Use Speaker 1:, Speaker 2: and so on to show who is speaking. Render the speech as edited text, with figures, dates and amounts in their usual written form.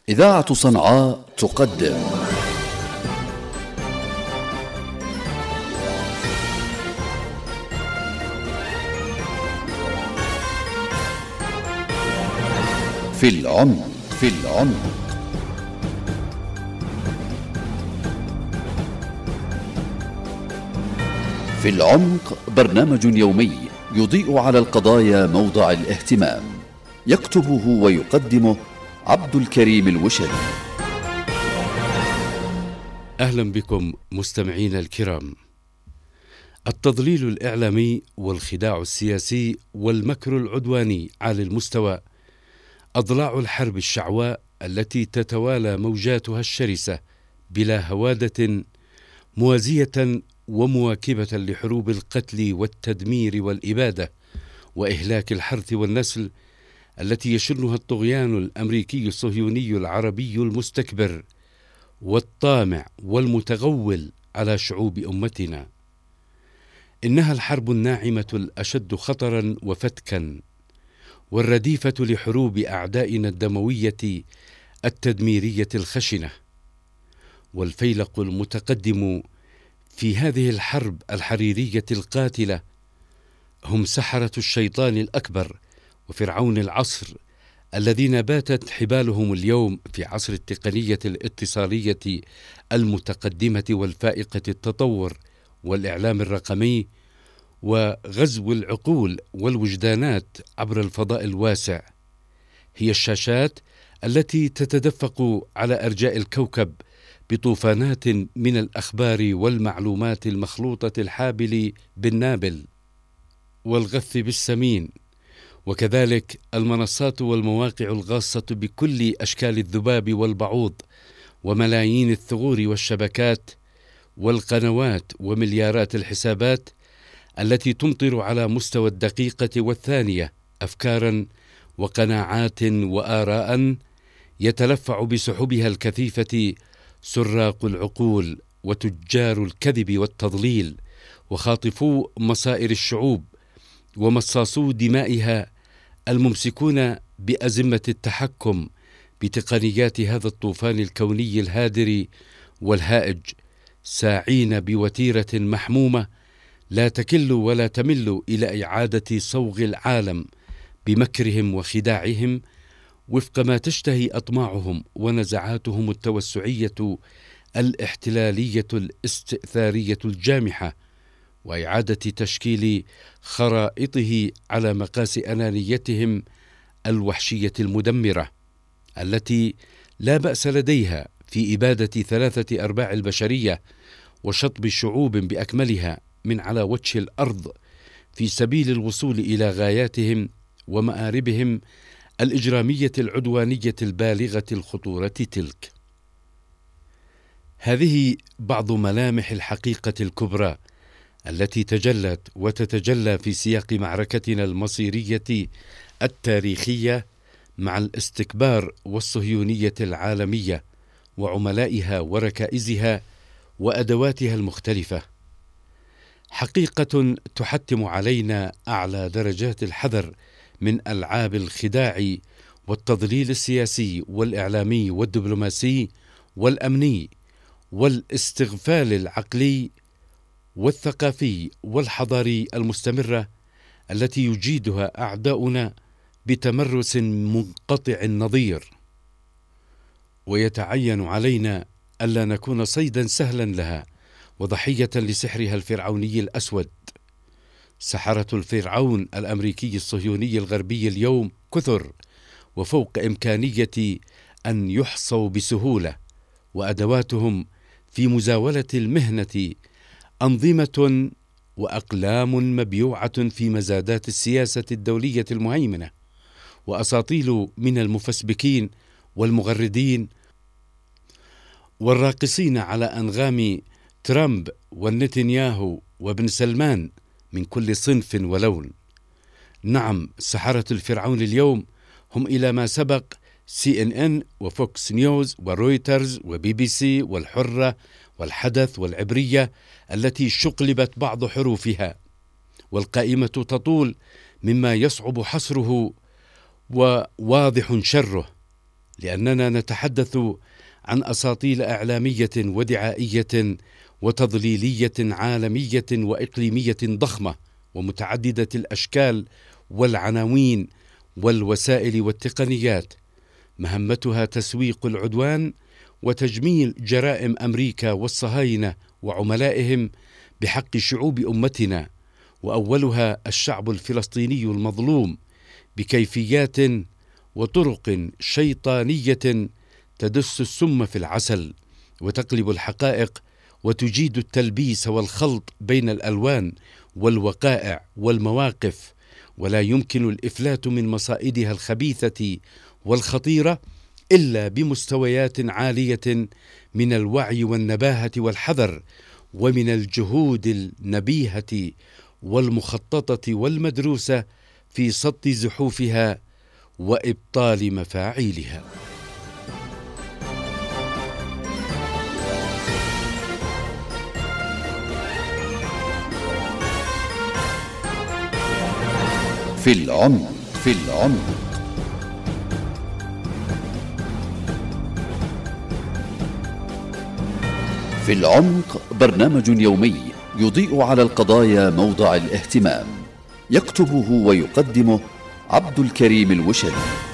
Speaker 1: إذاعة صنعاء تقدم في العمق. في العمق برنامج يومي يضيء على القضايا موضع الاهتمام، يكتبه ويقدمه عبد الكريم الوشري.
Speaker 2: أهلا بكم مستمعين الكرام. التضليل الإعلامي والخداع السياسي والمكر العدواني على المستوى أضلاع الحرب الشعواء التي تتوالى موجاتها الشرسة بلا هوادة، موازية ومواكبة لحروب القتل والتدمير والإبادة وإهلاك الحرث والنسل التي يشنها الطغيان الأمريكي الصهيوني العربي المستكبر والطامع والمتغول على شعوب أمتنا. إنها الحرب الناعمة الأشد خطرا وفتكا، والرديفة لحروب أعدائنا الدموية التدميرية الخشنة. والفيلق المتقدم في هذه الحرب الحريرية القاتلة هم سحرة الشيطان الأكبر وفرعون العصر، الذين باتت حبالهم اليوم في عصر التقنية الاتصالية المتقدمة والفائقة التطور والإعلام الرقمي وغزو العقول والوجدانات عبر الفضاء الواسع. هي الشاشات التي تتدفق على أرجاء الكوكب بطوفانات من الأخبار والمعلومات المخلوطة الحابل بالنابل والغث بالسمين، وكذلك المنصات والمواقع الغاصة بكل أشكال الذباب والبعوض وملايين الثغور والشبكات والقنوات ومليارات الحسابات التي تمطر على مستوى الدقيقة والثانية أفكارا وقناعات وآراء يتلفع بسحبها الكثيفة سراق العقول وتجار الكذب والتضليل وخاطفو مصائر الشعوب ومصاصو دمائها الممسكون بأزمة التحكم بتقنيات هذا الطوفان الكوني الهادر والهائج، ساعين بوتيرة محمومة لا تكل ولا تمل إلى إعادة صوغ العالم بمكرهم وخداعهم وفق ما تشتهي أطماعهم ونزعاتهم التوسعية الاحتلالية الاستئثارية الجامحة، وإعادة تشكيل خرائطه على مقاس أنانيتهم الوحشية المدمرة التي لا بأس لديها في إبادة 3/4 البشرية وشطب شعوب بأكملها من على وجه الأرض في سبيل الوصول إلى غاياتهم ومآربهم الإجرامية العدوانية البالغة الخطورة تلك. هذه بعض ملامح الحقيقة الكبرى التي تجلت وتتجلى في سياق معركتنا المصيرية التاريخية مع الاستكبار والصهيونية العالمية وعملائها وركائزها وأدواتها المختلفة. حقيقة تحتم علينا أعلى درجات الحذر من ألعاب الخداع والتضليل السياسي والإعلامي والدبلوماسي والأمني والاستغفال العقلي والثقافي والحضاري المستمرة التي يجيدها أعداؤنا بتمرس منقطع النظير. ويتعين علينا ألا نكون صيدا سهلا لها وضحية لسحرها الفرعوني الأسود. سحرة الفرعون الأمريكي الصهيوني الغربي اليوم كثر وفوق إمكانية أن يحصوا بسهولة، وأدواتهم في مزاولة المهنة أنظمة وأقلام مبيوعة في مزادات السياسة الدولية المهيمنة، وأساطيل من المفسبكين والمغردين والراقصين على أنغام ترامب والنتنياهو وابن سلمان من كل صنف ولون. نعم، سحرة الفرعون اليوم هم إلى ما سبق CNN وفوكس نيوز ورويترز وبي بي سي والحرة والحدث والعبرية التي شقلبت بعض حروفها، والقائمة تطول مما يصعب حصره وواضح شره، لأننا نتحدث عن أساطيل إعلامية ودعائية وتضليلية عالمية وإقليمية ضخمة ومتعددة الأشكال والعناوين والوسائل والتقنيات، مهمتها تسويق العدوان وتجميل جرائم أمريكا والصهاينة وعملائهم بحق شعوب أمتنا، وأولها الشعب الفلسطيني المظلوم، بكيفيات وطرق شيطانية تدس السم في العسل وتقلب الحقائق وتجيد التلبيس والخلط بين الألوان والوقائع والمواقف، ولا يمكن الإفلات من مصائدها الخبيثة والخطيرة إلا بمستويات عالية من الوعي والنباهة والحذر، ومن الجهود النبيهة والمخططة والمدروسة في صد زحوفها وإبطال مفاعيلها.
Speaker 1: في العمق. في العمق. في العمق برنامج يومي يضيء على القضايا موضع الاهتمام، يكتبه ويقدمه عبد الكريم الوشلي.